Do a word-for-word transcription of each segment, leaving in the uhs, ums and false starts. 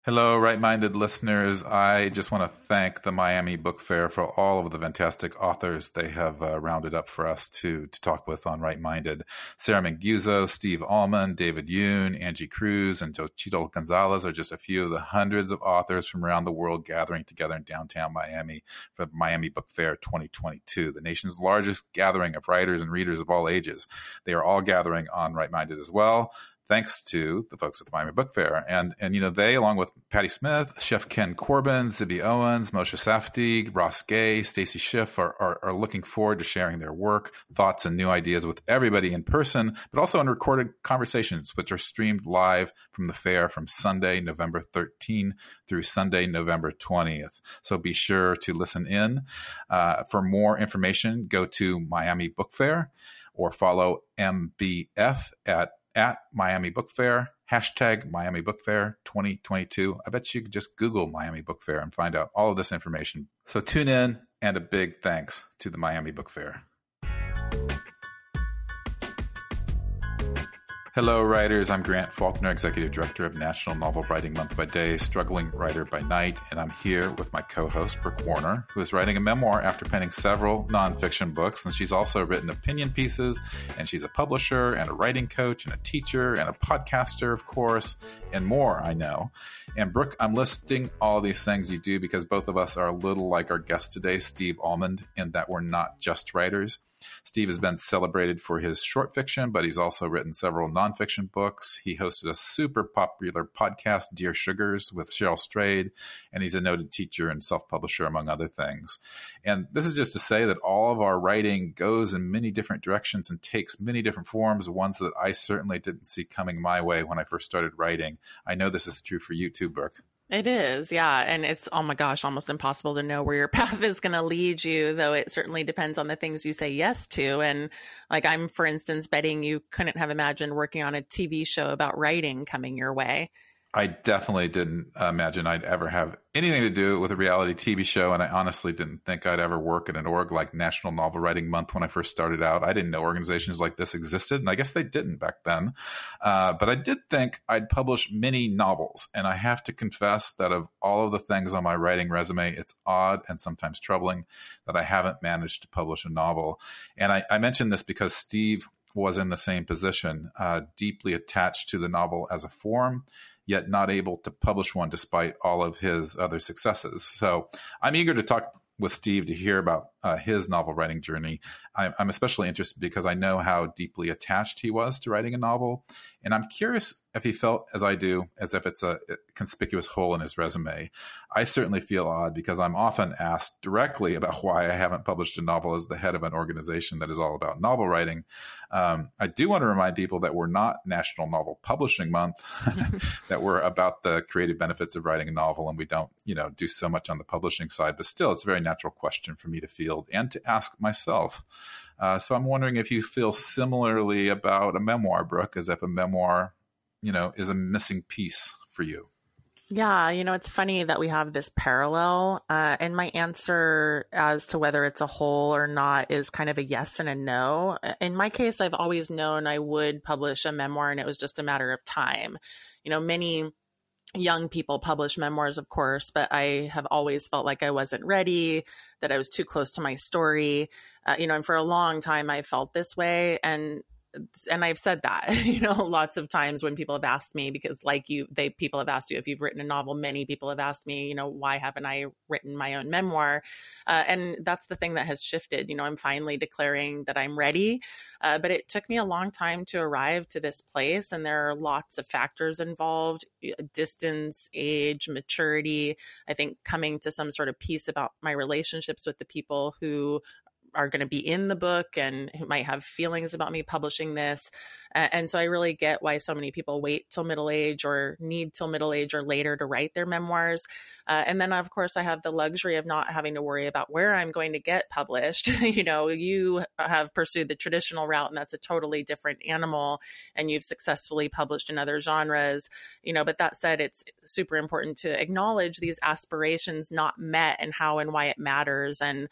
Hello, right-minded listeners. I just want to thank the Miami Book Fair for all of the fantastic authors they have uh, rounded up for us to to talk with on Right-Minded. Sarah Manguzo, Steve Almond, David Yoon, Angie Cruz, and Tochito Gonzalez are just a few of the hundreds of authors from around the world gathering together in downtown Miami for the Miami Book Fair twenty twenty-two, the nation's largest gathering of writers and readers of all ages. They are all gathering on Right-Minded as well, thanks to the folks at the Miami Book Fair. And, and you know, they, along with Patti Smith, Chef Ken Corbin, Zibby Owens, Moshe Safdie, Ross Gay, Stacy Schiff are, are, are looking forward to sharing their work, thoughts, and new ideas with everybody in person, but also in recorded conversations, which are streamed live from the fair from Sunday, November thirteenth through Sunday, November twentieth. So be sure to listen in. Uh, for more information, go to Miami Book Fair or follow M B F at at Miami Book Fair, hashtag Miami Book Fair twenty twenty-two. I bet you could just Google Miami Book Fair and find out all of this information. So tune in, and a big thanks to the Miami Book Fair. Hello, writers. I'm Grant Faulkner, Executive Director of National Novel Writing Month by Day, struggling writer by night, and I'm here with my co-host, Brooke Warner, who is writing a memoir after penning several nonfiction books, and she's also written opinion pieces, and she's a publisher and a writing coach and a teacher and a podcaster, of course, and more, I know. And Brooke, I'm listing all these things you do because both of us are a little like our guest today, Steve Almond, in that we're not just writers. Steve has been celebrated for his short fiction, but he's also written several nonfiction books. He hosted a super popular podcast, Dear Sugars, with Cheryl Strayed, and he's a noted teacher and self-publisher, among other things. And this is just to say that all of our writing goes in many different directions and takes many different forms, ones that I certainly didn't see coming my way when I first started writing. I know this is true for you too, Brooke. It is, yeah. And it's, oh my gosh, almost impossible to know where your path is going to lead you, though it certainly depends on the things you say yes to. And like I'm, for instance, betting you couldn't have imagined working on a T V show about writing coming your way. I definitely didn't imagine I'd ever have anything to do with a reality T V show, and I honestly didn't think I'd ever work at an org like National Novel Writing Month when I first started out. I didn't know organizations like this existed, and I guess they didn't back then. Uh, but I did think I'd publish many novels, and I have to confess that of all of the things on my writing resume, it's odd and sometimes troubling that I haven't managed to publish a novel. And I, I mention this because Steve was in the same position, uh, deeply attached to the novel as a form, yet not able to publish one despite all of his other successes. So I'm eager to talk with Steve to hear about uh, his novel writing journey. I'm, I'm especially interested because I know how deeply attached he was to writing a novel. And I'm curious if he felt, as I do, as if it's a conspicuous hole in his resume. I certainly feel odd because I'm often asked directly about why I haven't published a novel as the head of an organization that is all about novel writing. Um, I do want to remind people that we're not National Novel Publishing Month, that we're about the creative benefits of writing a novel, and we don't, you know, do so much on the publishing side. But still, it's a very natural question for me to field and to ask myself. Uh, so I'm wondering if you feel similarly about a memoir, Brooke, as if a memoir, you know, is a missing piece for you. Yeah, you know, it's funny that we have this parallel. Uh, and my answer as to whether it's a whole or not is kind of a yes and a no. In my case, I've always known I would publish a memoir, and it was just a matter of time. You know, many young people publish memoirs, of course, but I have always felt like I wasn't ready, that I was too close to my story. Uh, you know, and for a long time I felt this way. And And I've said that, you know, lots of times when people have asked me, because like you, they, people have asked you if you've written a novel, many people have asked me, you know, why haven't I written my own memoir? Uh, and that's the thing that has shifted. You know, I'm finally declaring that I'm ready, uh, but it took me a long time to arrive to this place. And there are lots of factors involved: distance, age, maturity. I think coming to some sort of peace about my relationships with the people who are going to be in the book and who might have feelings about me publishing this. Uh, and so I really get why so many people wait till middle age or need till middle age or later to write their memoirs. Uh, and then, of course, I have the luxury of not having to worry about where I'm going to get published. You know, you have pursued the traditional route, and that's a totally different animal, and you've successfully published in other genres. You know, but that said, it's super important to acknowledge these aspirations not met and how and why it matters, and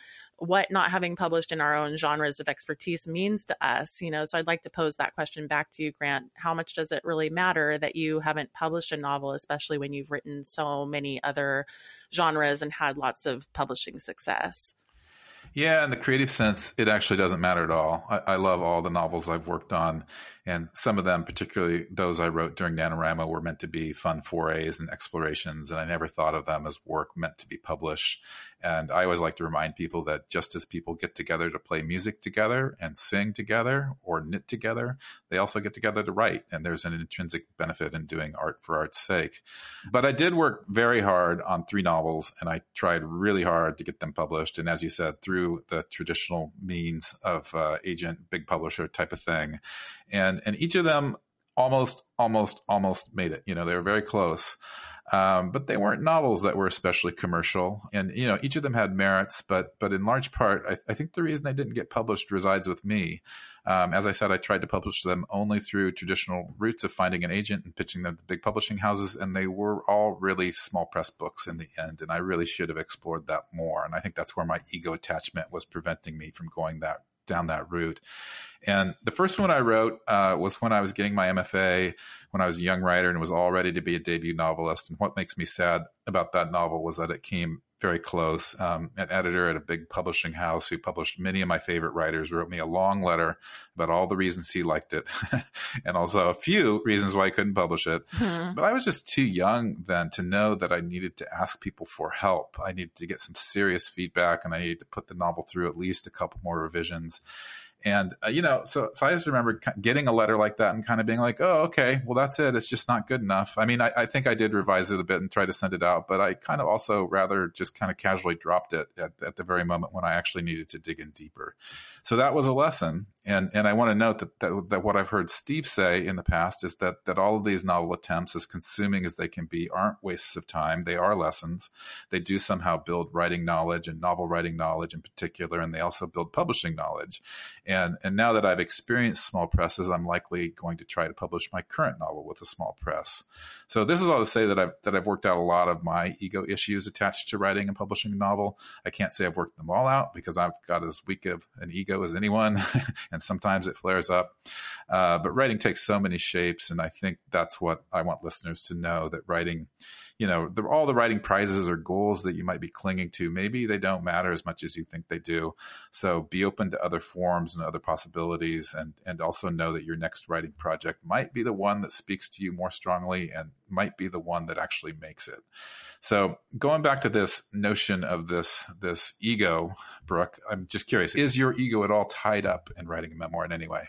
what not having published in our own genres of expertise means to us. You know, so I'd like to pose that question back to you, Grant. How much does it really matter that you haven't published a novel, especially when you've written so many other genres and had lots of publishing success? Yeah, in the creative sense, it actually doesn't matter at all. I, I love all the novels I've worked on, and some of them, particularly those I wrote during NaNoWriMo, were meant to be fun forays and explorations, and I never thought of them as work meant to be published. And I always like to remind people that just as people get together to play music together and sing together or knit together, they also get together to write, and there's an intrinsic benefit in doing art for art's sake. But I did work very hard on three novels, and I tried really hard to get them published. And as you said, through the traditional means of uh, agent, big publisher type of thing. And and each of them almost, almost, almost made it. You know, they were very close. Um, but they weren't novels that were especially commercial. And, you know, each of them had merits, but but in large part, I, I think the reason they didn't get published resides with me. Um, as I said, I tried to publish them only through traditional routes of finding an agent and pitching them to big publishing houses, and they were all really small press books in the end, and I really should have explored that more. And I think that's where my ego attachment was preventing me from going that down that route. And the first one I wrote uh, was when I was getting my M F A, when I was a young writer and was all ready to be a debut novelist. And what makes me sad about that novel was that it came very close. Um, an editor at a big publishing house who published many of my favorite writers wrote me a long letter about all the reasons he liked it and also a few reasons why I couldn't publish it. Mm-hmm. But I was just too young then to know that I needed to ask people for help. I needed to get some serious feedback, and I needed to put the novel through at least a couple more revisions. And, uh, you know, so, so I just remember getting a letter like that and kind of being like, oh, okay, well, that's it. It's just not good enough. I mean, I, I think I did revise it a bit and try to send it out, but I kind of also rather just kind of casually dropped it at, at the very moment when I actually needed to dig in deeper. So that was a lesson. And and I want to note that, that that what I've heard Steve say in the past is that that all of these novel attempts, as consuming as they can be, aren't wastes of time. They are lessons. They do somehow build writing knowledge and novel writing knowledge in particular, and they also build publishing knowledge. And and now that I've experienced small presses, I'm likely going to try to publish my current novel with a small press. So this is all to say that I've that I've worked out a lot of my ego issues attached to writing and publishing a novel. I can't say I've worked them all out because I've got as weak of an ego as anyone. And sometimes it flares up. Uh, but writing takes so many shapes. And I think that's what I want listeners to know, that writing, you know, the, all the writing prizes or goals that you might be clinging to, maybe they don't matter as much as you think they do. So be open to other forms and other possibilities, and, and also know that your next writing project might be the one that speaks to you more strongly and might be the one that actually makes it. So going back to this notion of this, this ego, Brooke, I'm just curious, is your ego at all tied up in writing a memoir in any way?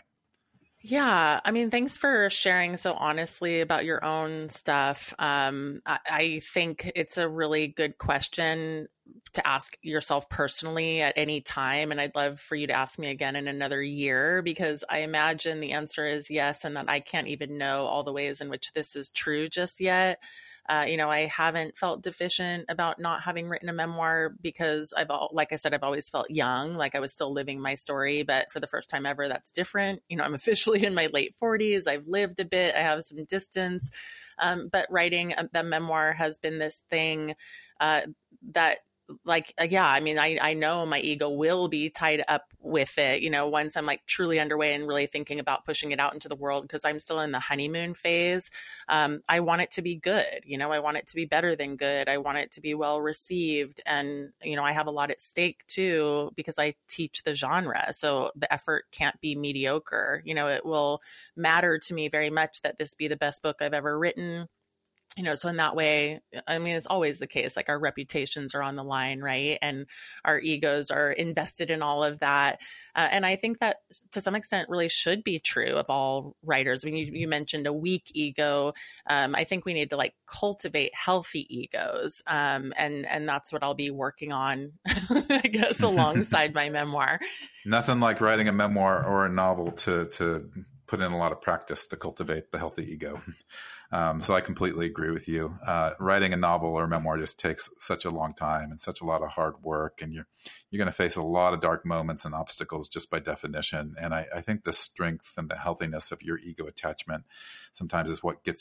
Yeah. I mean, thanks for sharing so honestly about your own stuff. Um, I, I think it's a really good question to ask yourself personally at any time. And I'd love for you to ask me again in another year, because I imagine the answer is yes, and that I can't even know all the ways in which this is true just yet. Uh, you know, I haven't felt deficient about not having written a memoir because I've, like I said, I've always felt young, like I was still living my story. But for the first time ever, that's different. You know, I'm officially in my late forties. I've lived a bit. I have some distance. Um, but writing a, the memoir has been this thing uh, that like, yeah, I mean, I, I know my ego will be tied up with it, you know, once I'm like truly underway and really thinking about pushing it out into the world, because I'm still in the honeymoon phase. Um, I want it to be good. You know, I want it to be better than good. I want it to be well received. And, you know, I have a lot at stake too, because I teach the genre. So the effort can't be mediocre. You know, it will matter to me very much that this be the best book I've ever written. You know, so in that way, I mean, it's always the case, like our reputations are on the line, right? And our egos are invested in all of that. Uh, and I think that to some extent really should be true of all writers. I mean, you, you mentioned a weak ego. Um, I think we need to like cultivate healthy egos. Um, and, and that's what I'll be working on, I guess, alongside my memoir. Nothing like writing a memoir or a novel to, to put in a lot of practice to cultivate the healthy ego. Um, so I completely agree with you. Uh, writing a novel or a memoir just takes such a long time and such a lot of hard work, and you're you're going to face a lot of dark moments and obstacles just by definition. And I, I think the strength and the healthiness of your ego attachment sometimes is what gets you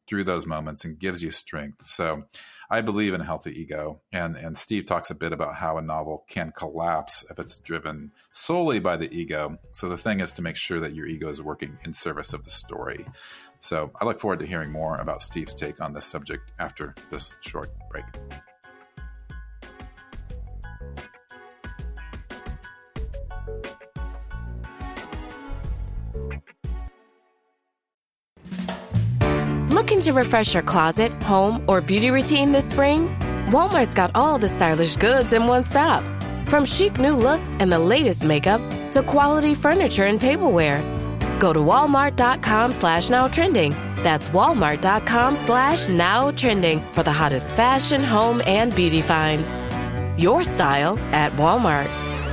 through those moments and gives you strength. So I believe in a healthy ego. And, and Steve talks a bit about how a novel can collapse if it's driven solely by the ego. So the thing is to make sure that your ego is working in service of the story. So I look forward to hearing more about Steve's take on this subject after this short break. Looking to refresh your closet, home, or beauty routine this spring? Walmart's got all the stylish goods in one stop. From chic new looks and the latest makeup to quality furniture and tableware. Go to walmart.com slash now trending. That's walmart.com slash now trending for the hottest fashion, home, and beauty finds. Your style at Walmart.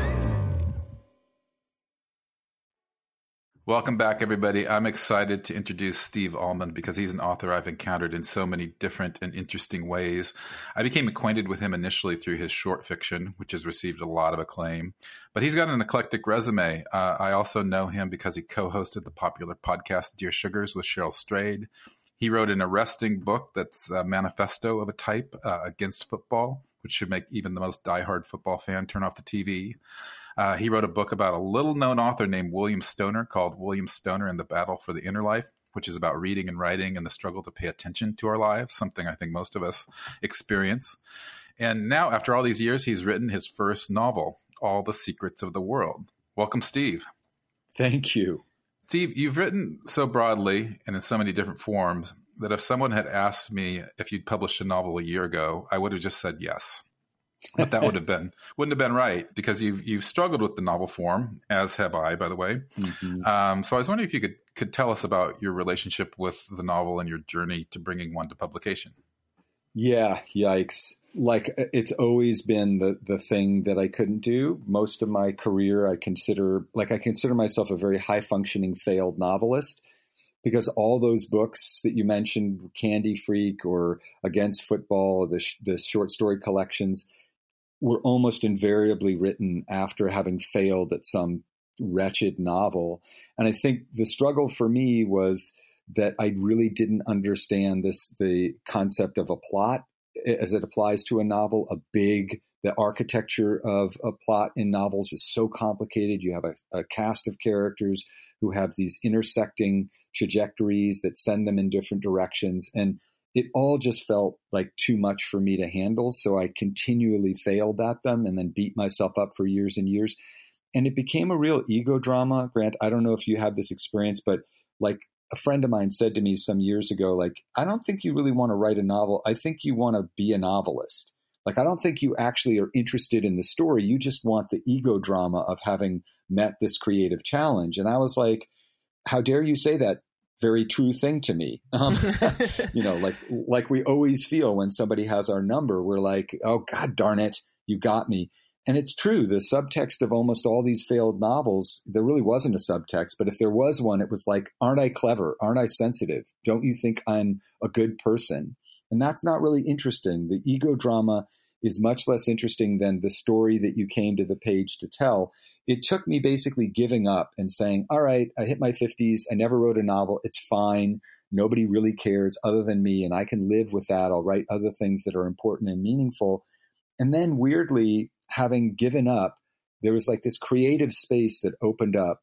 Welcome back, everybody. I'm excited to introduce Steve Almond because he's an author I've encountered in so many different and interesting ways. I became acquainted with him initially through his short fiction, which has received a lot of acclaim. But he's got an eclectic resume. Uh, I also know him because he co-hosted the popular podcast Dear Sugars with Cheryl Strayed. He wrote an arresting book that's a manifesto of a type uh, against football, which should make even the most diehard football fan turn off the T V. Uh, he wrote a book about a little-known author named William Stoner called William Stoner and the Battle for the Inner Life, which is about reading and writing and the struggle to pay attention to our lives, something I think most of us experience. And now, after all these years, he's written his first novel, All the Secrets of the World. Welcome, Steve. Thank you. Steve, you've written so broadly and in so many different forms that if someone had asked me if you'd published a novel a year ago, I would have just said yes. But that would have been wouldn't have been right because you've you've struggled with the novel form, as have I, by the way. Mm-hmm. Um, so I was wondering if you could could tell us about your relationship with the novel and your journey to bringing one to publication. Yeah, yikes! Like it's always been the the thing that I couldn't do. Most of my career, I consider like I consider myself a very high functioning failed novelist. Because all those books that you mentioned, Candy Freak or Against Football, the sh- the short story collections, were almost invariably written after having failed at some wretched novel. And I think the struggle for me was that I really didn't understand this, the concept of a plot as it applies to a novel. A big, the architecture of a plot in novels is so complicated. You have a, a cast of characters who have these intersecting trajectories that send them in different directions. And it all just felt like too much for me to handle. So I continually failed at them and then beat myself up for years and years. And it became a real ego drama. Grant, I don't know if you have this experience, but like a friend of mine said to me some years ago, like, I don't think you really want to write a novel. I think you want to be a novelist. Like, I don't think you actually are interested in the story. You just want the ego drama of having met this creative challenge. And I was like, how dare you say that very true thing to me? Um, you know, like, like we always feel when somebody has our number, we're like, oh, God darn it, you got me. And it's true. The subtext of almost all these failed novels, there really wasn't a subtext. But if there was one, it was like, aren't I clever? Aren't I sensitive? Don't you think I'm a good person? And that's not really interesting. The ego drama is much less interesting than the story that you came to the page to tell. It took me basically giving up and saying, all right, I hit my fifties. I never wrote a novel. It's fine. Nobody really cares other than me. And I can live with that. I'll write other things that are important and meaningful. And then weirdly, having given up, there was like this creative space that opened up.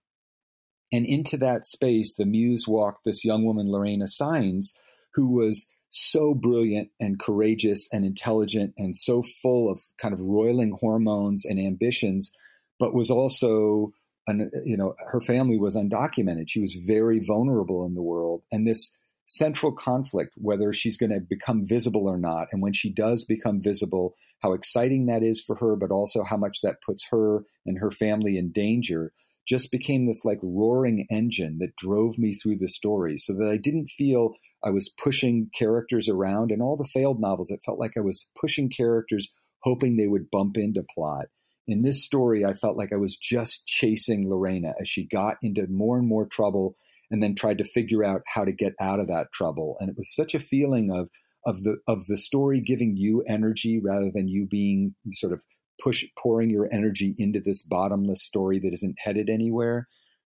And into that space, the muse walked this young woman, Lorena Saenz, who was so brilliant and courageous and intelligent and so full of kind of roiling hormones and ambitions, but was also, an, you know, her family was undocumented. She was very vulnerable in the world. And this central conflict, whether she's going to become visible or not, and when she does become visible, how exciting that is for her, but also how much that puts her and her family in danger, just became this like roaring engine that drove me through the story, so that I didn't feel I was pushing characters around. In all the failed novels, it felt like I was pushing characters, hoping they would bump into plot. In this story, I felt like I was just chasing Lorena as she got into more and more trouble and then tried to figure out how to get out of that trouble. And it was such a feeling of of the of the story giving you energy rather than you being sort of push pouring your energy into this bottomless story that isn't headed anywhere.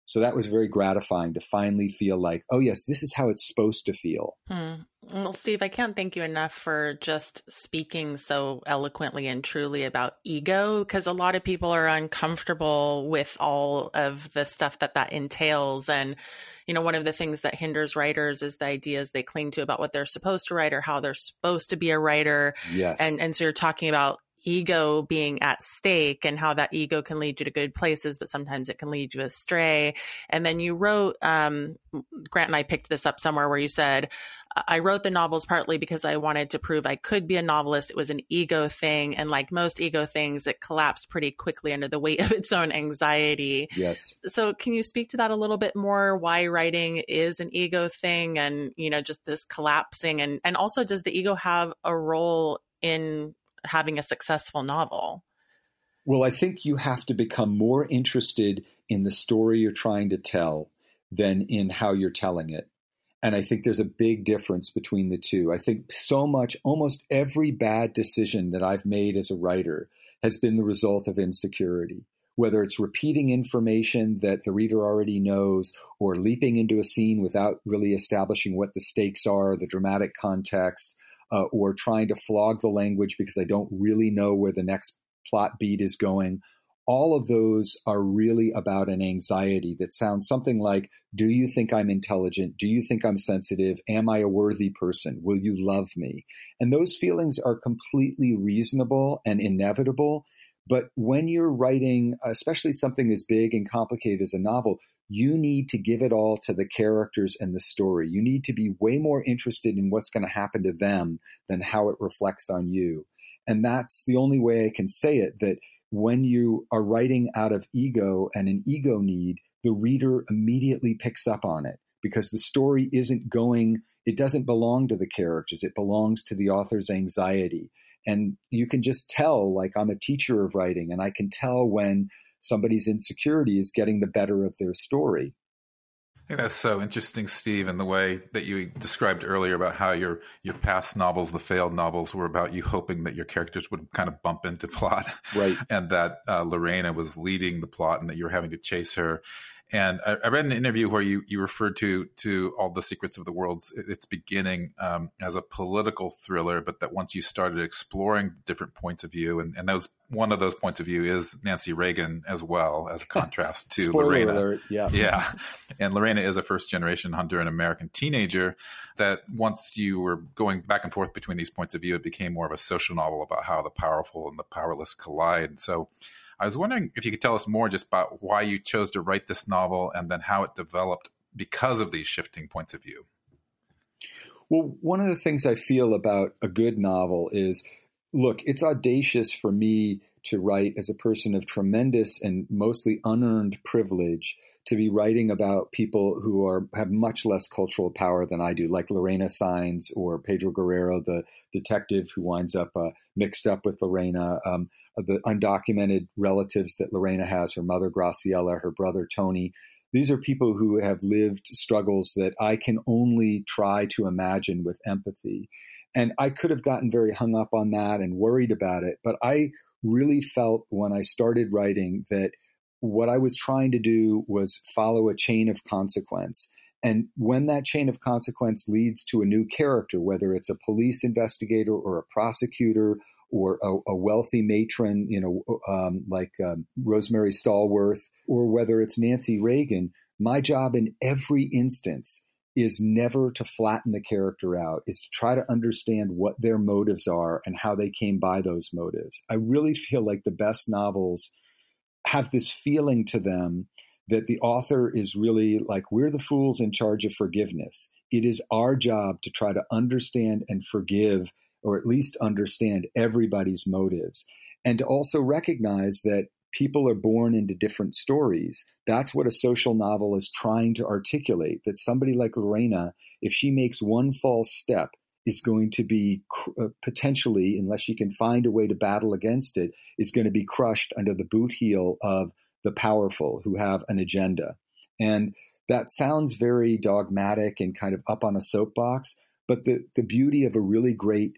So that was very gratifying to finally feel like, oh, yes, this is how it's supposed to feel. Hmm. Well, Steve, I can't thank you enough for just speaking so eloquently and truly about ego, because a lot of people are uncomfortable with all of the stuff that that entails. And, you know, one of the things that hinders writers is the ideas they cling to about what they're supposed to write or how they're supposed to be a writer. Yes. And, and so you're talking about ego being at stake and how that ego can lead you to good places, but sometimes it can lead you astray. And then you wrote, um, Grant and I picked this up somewhere where you said, I wrote the novels partly because I wanted to prove I could be a novelist. It was an ego thing. And like most ego things, it collapsed pretty quickly under the weight of its own anxiety. Yes. So can you speak to that a little bit more, why writing is an ego thing and, you know, just this collapsing? And, and also, does the ego have a role in having a successful novel? Well, I think you have to become more interested in the story you're trying to tell than in how you're telling it. And I think there's a big difference between the two. I think so much, almost every bad decision that I've made as a writer has been the result of insecurity, whether it's repeating information that the reader already knows or leaping into a scene without really establishing what the stakes are, the dramatic context, uh, or trying to flog the language because I don't really know where the next plot beat is going. All of those are really about an anxiety that sounds something like, do you think I'm intelligent? Do you think I'm sensitive? Am I a worthy person? Will you love me? And those feelings are completely reasonable and inevitable. But when you're writing, especially something as big and complicated as a novel, you need to give it all to the characters and the story. You need to be way more interested in what's going to happen to them than how it reflects on you. And that's the only way I can say it, that when you are writing out of ego and an ego need, the reader immediately picks up on it because the story isn't going, it doesn't belong to the characters. It belongs to the author's anxiety. And you can just tell, like I'm a teacher of writing, and I can tell when somebody's insecurity is getting the better of their story. I think that's so interesting, Steve, in the way that you described earlier about how your your past novels, the failed novels, were about you hoping that your characters would kind of bump into plot, right? And that uh, Lorena was leading the plot and that you were having to chase her. And I, I read an interview where you, you referred to to All the Secrets of the World, its beginning um, as a political thriller, but that once you started exploring different points of view, and, and those, one of those points of view is Nancy Reagan as well, as a contrast to Spoiler Lorena. Alert, yeah. Yeah. And Lorena is a first-generation Honduran American teenager that once you were going back and forth between these points of view, it became more of a social novel about how the powerful and the powerless collide. So I was wondering if you could tell us more just about why you chose to write this novel and then how it developed because of these shifting points of view. Well, one of the things I feel about a good novel is, look, it's audacious for me to write as a person of tremendous and mostly unearned privilege to be writing about people who are have much less cultural power than I do, like Lorena Saenz or Pedro Guerrero, the detective who winds up uh, mixed up with Lorena, um, the undocumented relatives that Lorena has, her mother Graciela, her brother Tony. These are people who have lived struggles that I can only try to imagine with empathy. And I could have gotten very hung up on that and worried about it. But I really felt when I started writing that what I was trying to do was follow a chain of consequence. And when that chain of consequence leads to a new character, whether it's a police investigator or a prosecutor or a, a wealthy matron, you know, um, like um, Rosemary Stallworth, or whether it's Nancy Reagan, my job in every instance is never to flatten the character out, is to try to understand what their motives are and how they came by those motives. I really feel like the best novels have this feeling to them that the author is really like, we're the fools in charge of forgiveness. It is our job to try to understand and forgive, or at least understand everybody's motives, and to also recognize that people are born into different stories. That's what a social novel is trying to articulate, that somebody like Lorena, if she makes one false step, is going to be uh, potentially, unless she can find a way to battle against it, is going to be crushed under the boot heel of the powerful who have an agenda. And that sounds very dogmatic and kind of up on a soapbox, but the, the beauty of a really great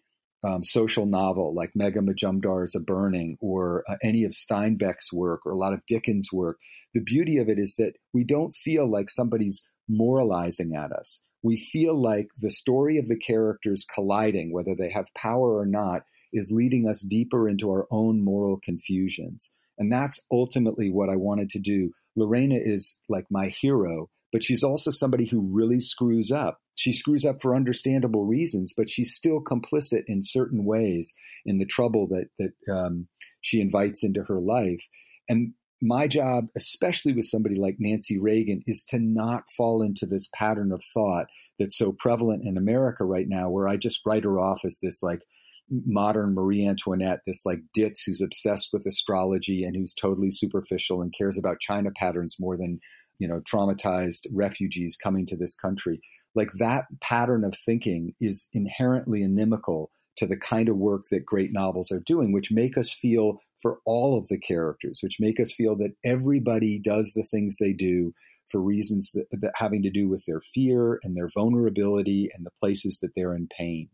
um, social novel like Megha Majumdar's A Burning, or uh, any of Steinbeck's work, or a lot of Dickens' work, the beauty of it is that we don't feel like somebody's moralizing at us. We feel like the story of the characters colliding, whether they have power or not, is leading us deeper into our own moral confusions. And that's ultimately what I wanted to do. Lorena is like my hero, but she's also somebody who really screws up. She screws up for understandable reasons, but she's still complicit in certain ways in the trouble that that um, she invites into her life. And my job, especially with somebody like Nancy Reagan, is to not fall into this pattern of thought that's so prevalent in America right now, where I just write her off as this like modern Marie Antoinette, this like ditz who's obsessed with astrology and who's totally superficial and cares about China patterns more than, you know, traumatized refugees coming to this country. Like that pattern of thinking is inherently inimical to the kind of work that great novels are doing, which make us feel for all of the characters, which make us feel that everybody does the things they do for reasons that, that having to do with their fear and their vulnerability and the places that they're in pain.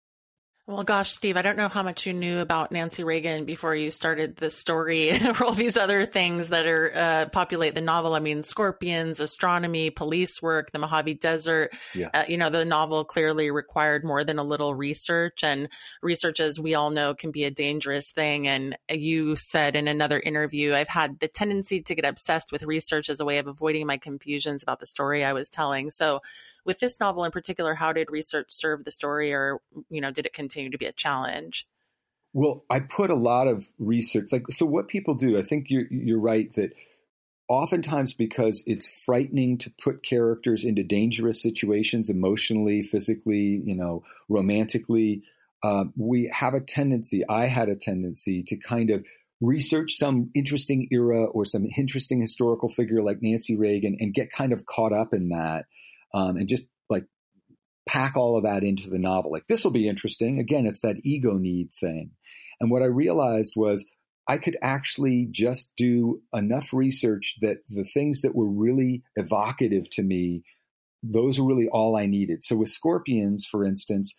Well, gosh, Steve, I don't know how much you knew about Nancy Reagan before you started this story or all these other things that are uh, populate the novel. I mean, scorpions, astronomy, police work, the Mojave Desert. Yeah. Uh, you know, the novel clearly required more than a little research, and research, as we all know, can be a dangerous thing. And you said in another interview, I've had the tendency to get obsessed with research as a way of avoiding my confusions about the story I was telling. So with this novel in particular, how did research serve the story, or, you know, did it continue to be a challenge? Well, I put a lot of research, like, so what people do, I think you're, you're right that oftentimes because it's frightening to put characters into dangerous situations emotionally, physically, you know, romantically, uh, we have a tendency, I had a tendency to kind of research some interesting era or some interesting historical figure like Nancy Reagan and get kind of caught up in that. Um, and just like pack all of that into the novel. Like, this will be interesting. Again, it's that ego need thing. And what I realized was I could actually just do enough research that the things that were really evocative to me, those were really all I needed. So with Scorpions, for instance,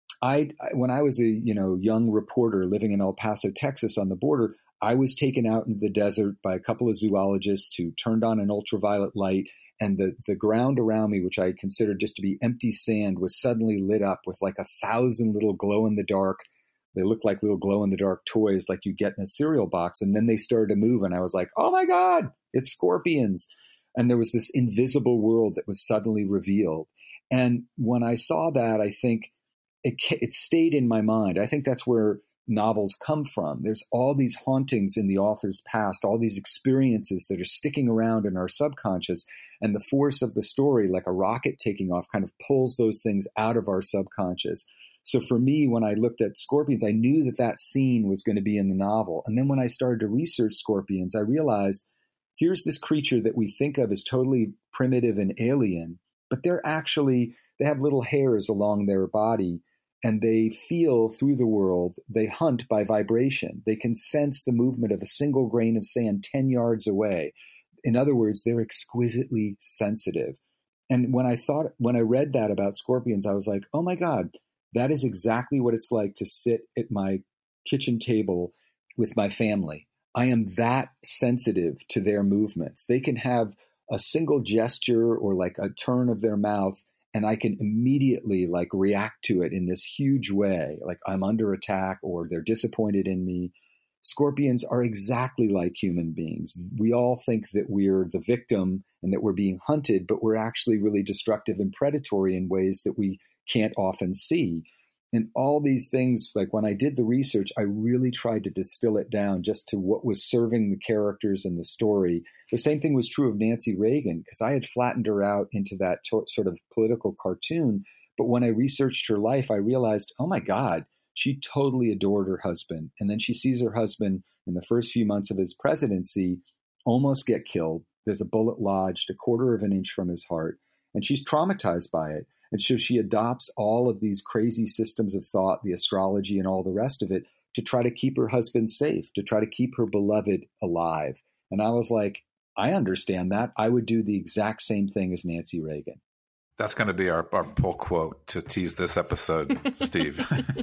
I when I was a you know young reporter living in El Paso, Texas on the border, I was taken out into the desert by a couple of zoologists who turned on an ultraviolet light. And the, the ground around me, which I considered just to be empty sand, was suddenly lit up with like a thousand little glow-in-the-dark. They looked like little glow-in-the-dark toys like you get in a cereal box. And then they started to move. And I was like, oh, my God, it's scorpions. And there was this invisible world that was suddenly revealed. And when I saw that, I think it, it stayed in my mind. I think that's where novels come from. There's all these hauntings in the author's past, all these experiences that are sticking around in our subconscious, and the force of the story, like a rocket taking off, kind of pulls those things out of our subconscious. So for me, when I looked at Scorpions, I knew that that scene was going to be in the novel. And then when I started to research Scorpions, I realized here's this creature that we think of as totally primitive and alien, but they're actually, they have little hairs along their body, and they feel through the world. They hunt by vibration. They can sense the movement of a single grain of sand ten yards away. In other words, they're exquisitely sensitive. And when I thought, when I read that about scorpions, I was like, oh my God, that is exactly what it's like to sit at my kitchen table with my family. I am that sensitive to their movements. They can have a single gesture or like a turn of their mouth, and I can immediately like react to it in this huge way. Like I'm under attack or they're disappointed in me. Scorpions are exactly like human beings. We all think that we're the victim and that we're being hunted, but we're actually really destructive and predatory in ways that we can't often see. And all these things, like when I did the research, I really tried to distill it down just to what was serving the characters and the story. The same thing was true of Nancy Reagan, because I had flattened her out into that to- sort of political cartoon. But when I researched her life, I realized, oh my God, she totally adored her husband. And then she sees her husband in the first few months of his presidency almost get killed. There's a bullet lodged a quarter of an inch from his heart, and she's traumatized by it. And so she adopts all of these crazy systems of thought, the astrology and all the rest of it, to try to keep her husband safe, to try to keep her beloved alive. And I was like, I understand that. I would do the exact same thing as Nancy Reagan. That's going to be our, our pull quote to tease this episode, Steve.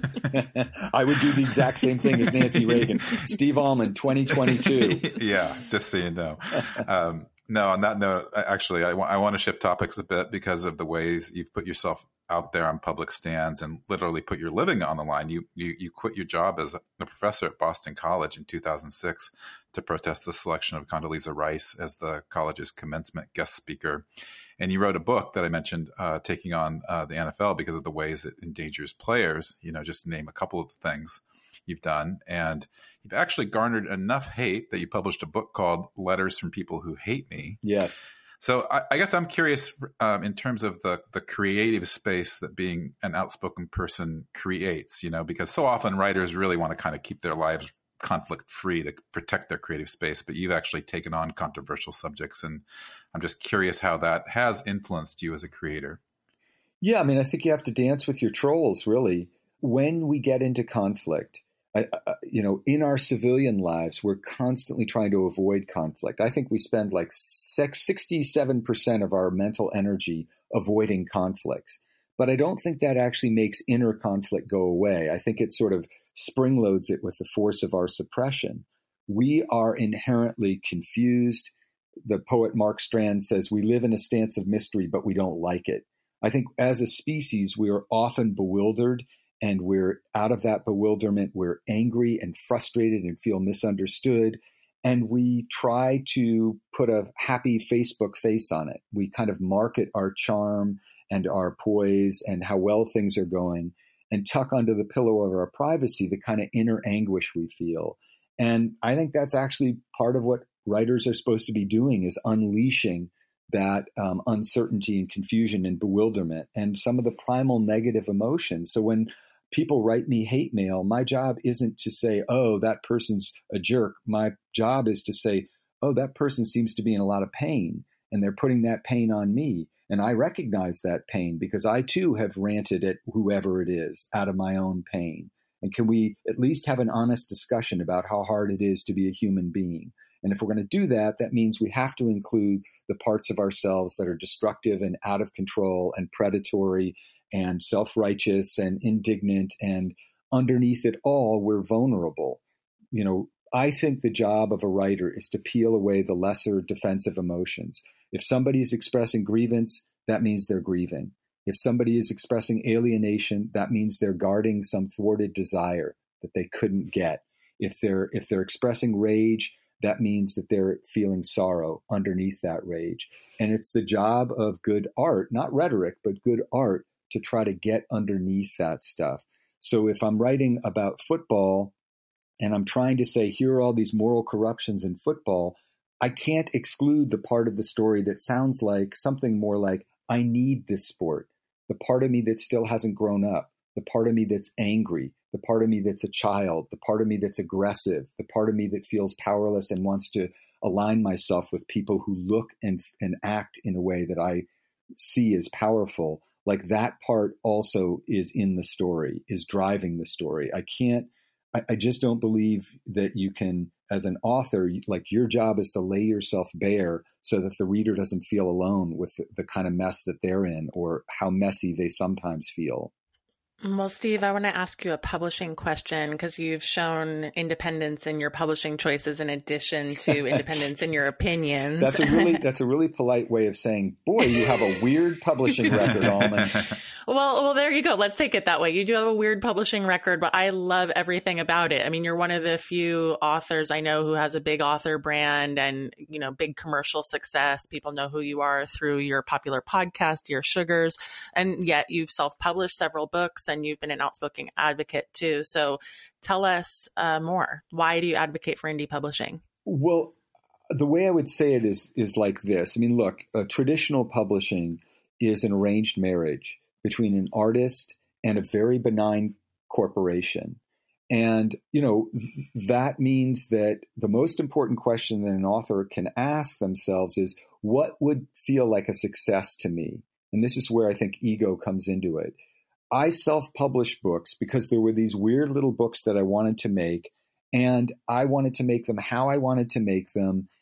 I would do the exact same thing as Nancy Reagan. Steve Almond, twenty twenty-two. Yeah, just so you know. Um, no, on that note, actually, I, w- I want to shift topics a bit because of the ways you've put yourself out there on public stands and literally put your living on the line. You you, you quit your job as a, a professor at Boston College in two thousand six to protest the selection of Condoleezza Rice as the college's commencement guest speaker. And you wrote a book that I mentioned, uh, taking on uh, the N F L because of the ways it endangers players. You know, just name a couple of the things you've done. And you've actually garnered enough hate that you published a book called Letters from People Who Hate Me. Yes. So I, I guess I'm curious um, in terms of the the creative space that being an outspoken person creates, you know, because so often writers really want to kind of keep their lives conflict free to protect their creative space, but you've actually taken on controversial subjects. And I'm just curious how that has influenced you as a creator. Yeah, I mean, I think you have to dance with your trolls, really. When we get into conflict, I, I, you know, in our civilian lives, we're constantly trying to avoid conflict. I think we spend like sixty-seven percent of our mental energy avoiding conflicts. But I don't think that actually makes inner conflict go away. I think it sort of spring loads it with the force of our suppression. We are inherently confused. The poet Mark Strand says, we live in a stance of mystery, but we don't like it. I think as a species, we are often bewildered, and we're out of that bewilderment. We're angry and frustrated and feel misunderstood. And we try to put a happy Facebook face on it. We kind of market our charm and our poise and how well things are going, and tuck under the pillow of our privacy the kind of inner anguish we feel. And I think that's actually part of what writers are supposed to be doing, is unleashing that um, uncertainty and confusion and bewilderment and some of the primal negative emotions. So when people write me hate mail, my job isn't to say, oh, that person's a jerk. My job is to say, oh, that person seems to be in a lot of pain, and they're putting that pain on me. And I recognize that pain because I too have ranted at whoever it is out of my own pain. And can we at least have an honest discussion about how hard it is to be a human being? And if we're going to do that, that means we have to include the parts of ourselves that are destructive and out of control and predatory and self-righteous and indignant. And underneath it all, we're vulnerable. You know, I think the job of a writer is to peel away the lesser defensive emotions. If somebody is expressing grievance, that means they're grieving. If somebody is expressing alienation, that means they're guarding some thwarted desire that they couldn't get. If they're if they're expressing rage, that means that they're feeling sorrow underneath that rage. And it's the job of good art, not rhetoric, but good art, to try to get underneath that stuff. So if I'm writing about football and I'm trying to say, here are all these moral corruptions in football, I can't exclude the part of the story that sounds like something more like, I need this sport. The part of me that still hasn't grown up, the part of me that's angry, the part of me that's a child, the part of me that's aggressive, the part of me that feels powerless and wants to align myself with people who look and, and act in a way that I see as powerful. Like that part also is in the story, is driving the story. I can't, I, I just don't believe that you can, as an author, like your job is to lay yourself bare so that the reader doesn't feel alone with the, the kind of mess that they're in or how messy they sometimes feel. Well, Steve, I want to ask you a publishing question because you've shown independence in your publishing choices in addition to independence in your opinions. That's a really that's a really polite way of saying, boy, you have a weird publishing record, Almond. Well, well, there you go. Let's take it that way. You do have a weird publishing record, but I love everything about it. I mean, you're one of the few authors I know who has a big author brand and, you know, big commercial success. People know who you are through your popular podcast, Dear Sugars, and yet you've self-published several books and you've been an outspoken advocate too. So tell us uh, more. Why do you advocate for indie publishing? Well, the way I would say it is is like this. I mean, look, uh, traditional publishing is an arranged marriage between an artist and a very benign corporation. And, you know, that means that the most important question that an author can ask themselves is, what would feel like a success to me? And this is where I think ego comes into it. I self-published books because there were these weird little books that I wanted to make, and I wanted to make them how I wanted to make them,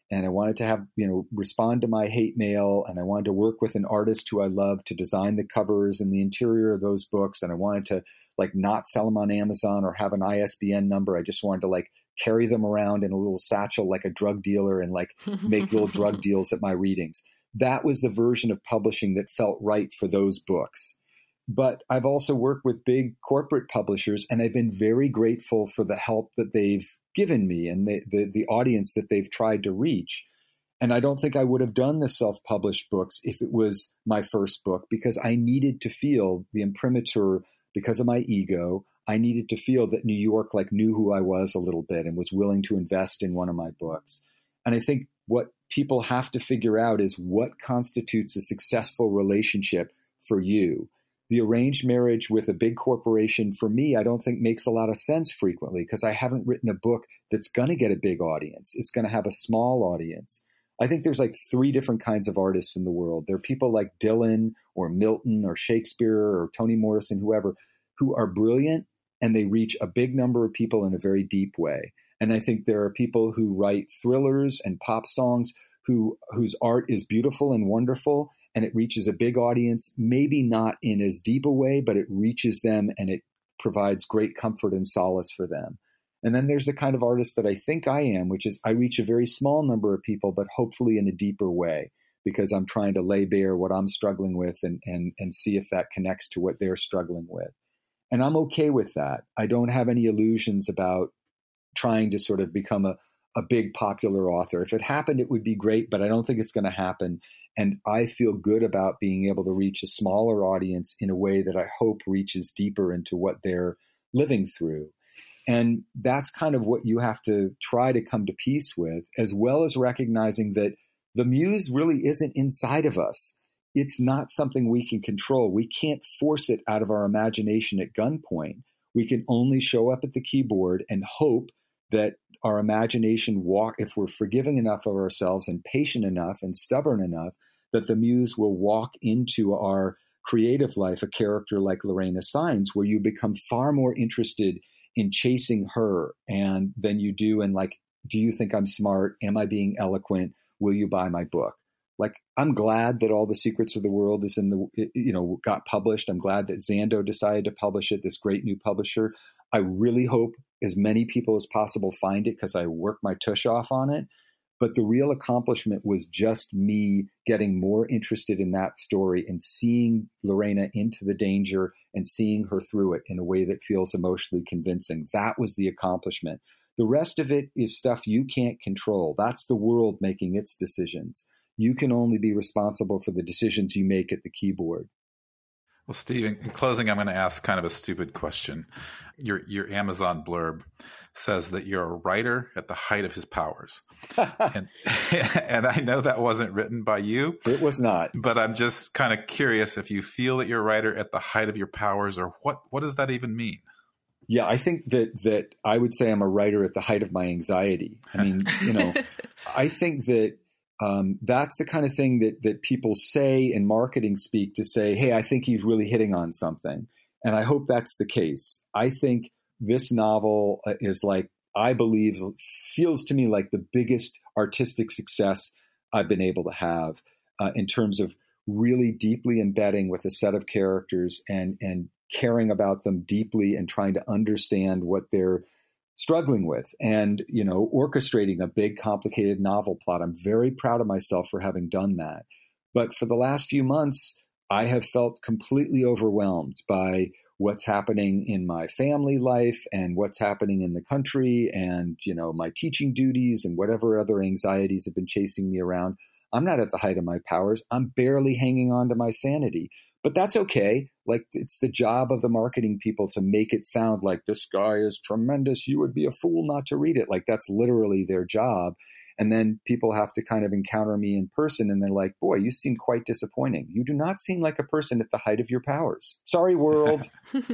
and I wanted to have, you know, respond to my hate mail, and I wanted to work with an artist who I love to design the covers and the interior of those books. And I wanted to like not sell them on Amazon or have an I S B N number. I just wanted to like carry them around in a little satchel like a drug dealer and like make little drug deals at my readings. That was the version of publishing that felt right for those books. But I've also worked with big corporate publishers, and I've been very grateful for the help that they've given me and the, the, the audience that they've tried to reach. And I don't think I would have done the self-published books if it was my first book, because I needed to feel the imprimatur because of my ego. I needed to feel that New York like knew who I was a little bit and was willing to invest in one of my books. And I think what people have to figure out is what constitutes a successful relationship for you. The arranged marriage with a big corporation, for me, I don't think makes a lot of sense frequently, because I haven't written a book that's going to get a big audience. It's going to have a small audience. I think there's like three different kinds of artists in the world. There are people like Dylan or Milton or Shakespeare or Toni Morrison, whoever, who are brilliant and they reach a big number of people in a very deep way. And I think there are people who write thrillers and pop songs who whose art is beautiful and wonderful, and it reaches a big audience, maybe not in as deep a way, but it reaches them and it provides great comfort and solace for them. And then there's the kind of artist that I think I am, which is I reach a very small number of people, but hopefully in a deeper way, because I'm trying to lay bare what I'm struggling with and, and, and see if that connects to what they're struggling with. And I'm okay with that. I don't have any illusions about trying to sort of become a, a big popular author. If it happened, it would be great, but I don't think it's going to happen. And I feel good about being able to reach a smaller audience in a way that I hope reaches deeper into what they're living through. And that's kind of what you have to try to come to peace with, as well as recognizing that the muse really isn't inside of us. It's not something we can control. We can't force it out of our imagination at gunpoint. We can only show up at the keyboard and hope that our imagination walk, if we're forgiving enough of ourselves and patient enough and stubborn enough, that the muse will walk into our creative life a character like Lorena Saenz, where you become far more interested in chasing her and than you do in like, do you think I'm smart? Am I being eloquent? Will you buy my book? Like, I'm glad that All the Secrets of the World is in the, you know, got published. I'm glad that Zando decided to publish it, this great new publisher. I really hope as many people as possible find it, because I worked my tush off on it. But the real accomplishment was just me getting more interested in that story and seeing Lorena into the danger and seeing her through it in a way that feels emotionally convincing. That was the accomplishment. The rest of it is stuff you can't control. That's the world making its decisions. You can only be responsible for the decisions you make at the keyboard. Well, Steve, in closing, I'm going to ask kind of a stupid question. Your your Amazon blurb says that you're a writer at the height of his powers. and, and I know that wasn't written by you. It was not. But I'm just kind of curious if you feel that you're a writer at the height of your powers, or what, what does that even mean? Yeah, I think that that I would say I'm a writer at the height of my anxiety. I mean, you know, I think that Um, that's the kind of thing that that people say in marketing speak to say, hey, I think he's really hitting on something. And I hope that's the case. I think this novel is like, I believe, feels to me like the biggest artistic success I've been able to have uh, in terms of really deeply embedding with a set of characters and and caring about them deeply and trying to understand what they're struggling with and, you know, orchestrating a big, complicated novel plot. I'm very proud of myself for having done that. But for the last few months, I have felt completely overwhelmed by what's happening in my family life and what's happening in the country and, you know, my teaching duties and whatever other anxieties have been chasing me around. I'm not at the height of my powers. I'm barely hanging on to my sanity. But that's okay. Like, it's the job of the marketing people to make it sound like this guy is tremendous. You would be a fool not to read it. Like, that's literally their job. And then people have to kind of encounter me in person and they're like, boy, you seem quite disappointing. You do not seem like a person at the height of your powers. Sorry, world.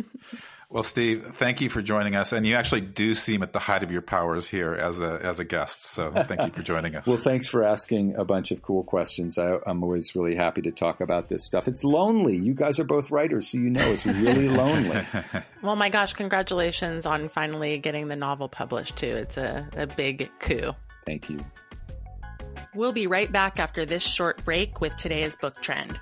Well, Steve, thank you for joining us. And you actually do seem at the height of your powers here as a as a guest. So thank you for joining us. Well, thanks for asking a bunch of cool questions. I, I'm always really happy to talk about this stuff. It's lonely. You guys are both writers, so you know it's really lonely. Well, my gosh, congratulations on finally getting the novel published, too. It's a, a big coup. Thank you. We'll be right back after this short break with today's book trend.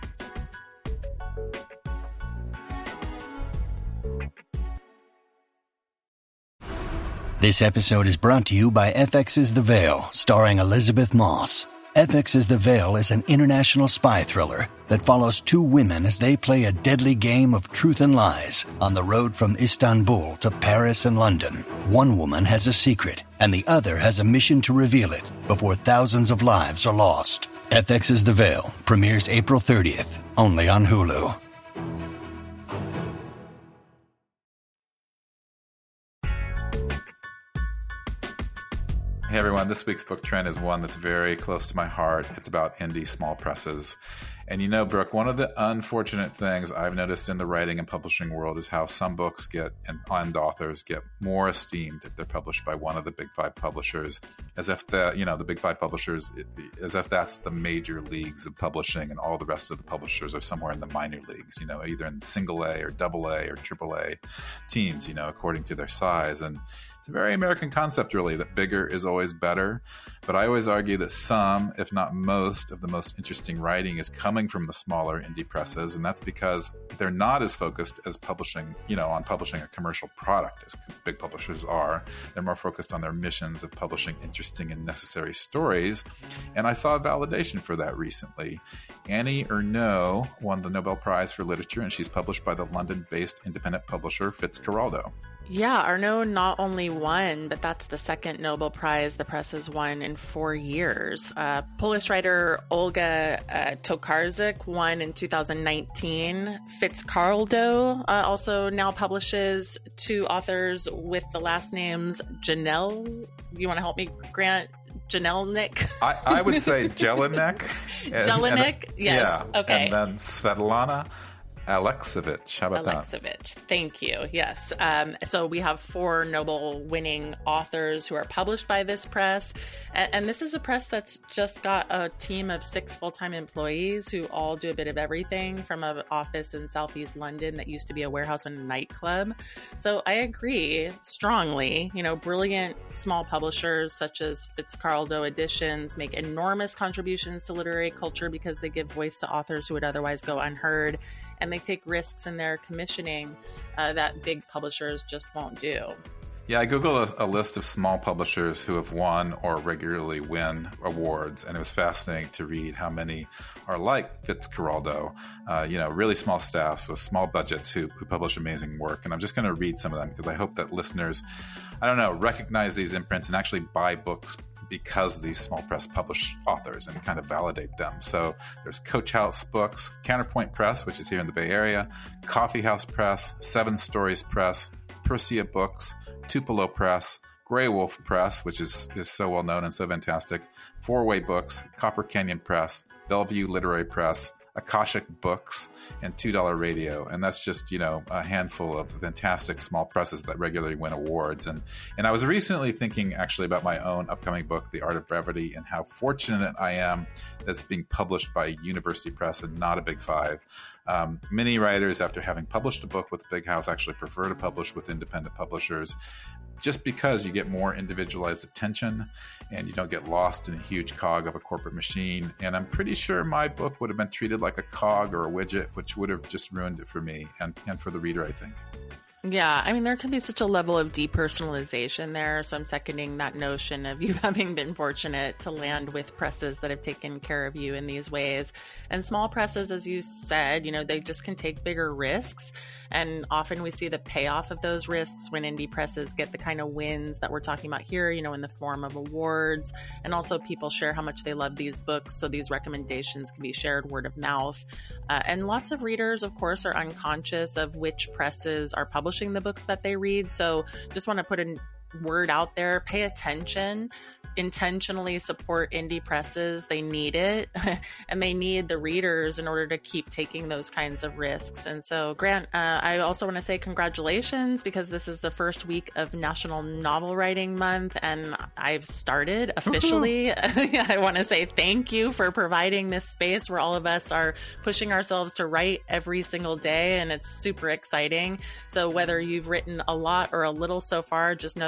This episode is brought to you by F X's The Veil, starring Elizabeth Moss. F X's The Veil is an international spy thriller that follows two women as they play a deadly game of truth and lies on the road from Istanbul to Paris and London. One woman has a secret, and the other has a mission to reveal it before thousands of lives are lost. F X's The Veil premieres April thirtieth, only on Hulu. Hey everyone, this week's book trend is one that's very close to my heart. It's about indie small presses. And you know, Brooke, one of the unfortunate things I've noticed in the writing and publishing world is how some books get, and, and authors get more esteemed if they're published by one of the big five publishers, as if the, you know, the big five publishers, as if that's the major leagues of publishing and all the rest of the publishers are somewhere in the minor leagues, you know, either in single A or double A or triple A teams, you know, according to their size. And it's a very American concept, really, that bigger is always better. But I always argue that some, if not most, of the most interesting writing is coming from the smaller indie presses. And that's because they're not as focused as publishing, you know, on publishing a commercial product as big publishers are. They're more focused on their missions of publishing interesting and necessary stories. And I saw a validation for that recently. Annie Ernaux won the Nobel Prize for Literature, and she's published by the London-based independent publisher Fitzcarraldo. Yeah, Ernaux not only won, but that's the second Nobel Prize the press has won in four years. Uh, Polish writer Olga uh, Tokarczuk won in two thousand nineteen. Fitzcarraldo uh, also now publishes two authors with the last names Janelle. You want to help me, Grant? Jelinek? I, I would say Jelinek. Jelinek? Yes. Yeah. Okay. And then Svetlana Alexievich. How about Alexievich. that? Thank you. Yes. Um, so we have four Nobel-winning authors who are published by this press. And, and this is a press that's just got a team of six full-time employees who all do a bit of everything, from an office in Southeast London that used to be a warehouse and a nightclub. So I agree strongly. You know, brilliant small publishers such as Fitzcarraldo Editions make enormous contributions to literary culture because they give voice to authors who would otherwise go unheard. And they take risks in their commissioning uh, that big publishers just won't do. Yeah, I Googled a, a list of small publishers who have won or regularly win awards, and it was fascinating to read how many are like Fitzcarraldo, uh, you know, really small staffs with small budgets who, who publish amazing work. And I'm just going to read some of them because I hope that listeners, I don't know, recognize these imprints and actually buy books because these small press publish authors and kind of validate them. So there's Coach House Books, Counterpoint Press, which is here in the Bay Area, Coffee House Press, Seven Stories Press, Persia Books, Tupelo Press, Grey Wolf Press, which is, is so well known and so fantastic, Four Way Books, Copper Canyon Press, Bellevue Literary Press, Akashic Books, and two dollar Radio. And that's just, you know, a handful of fantastic small presses that regularly win awards. And and I was recently thinking actually about my own upcoming book, The Art of Brevity, and how fortunate I am that it's being published by a university press and not a big five. Um, many writers, after having published a book with a big house, actually prefer to publish with independent publishers, just because you get more individualized attention and you don't get lost in a huge cog of a corporate machine. And I'm pretty sure my book would have been treated like a cog or a widget, which would have just ruined it for me and, and for the reader, I think. Yeah, I mean, there can be such a level of depersonalization there. So I'm seconding that notion of you having been fortunate to land with presses that have taken care of you in these ways. And small presses, as you said, you know, they just can take bigger risks. And often we see the payoff of those risks when indie presses get the kind of wins that we're talking about here, you know, in the form of awards. And also people share how much they love these books. So these recommendations can be shared word of mouth. Uh, and lots of readers, of course, are unconscious of which presses are publishing the books that they read. So just want to put a word out there, pay attention, intentionally support indie presses. They need it and they need the readers in order to keep taking those kinds of risks. And so Grant, uh, I also want to say congratulations because this is the first week of National Novel Writing Month and I've started officially. I want to say thank you for providing this space where all of us are pushing ourselves to write every single day and it's super exciting. So whether you've written a lot or a little so far, just know that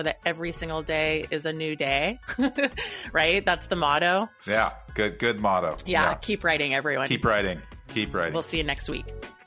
that every single day is a new day, right? That's the motto. Yeah. Good, good motto. Yeah, yeah. Keep writing, everyone. Keep writing. Keep writing. We'll see you next week.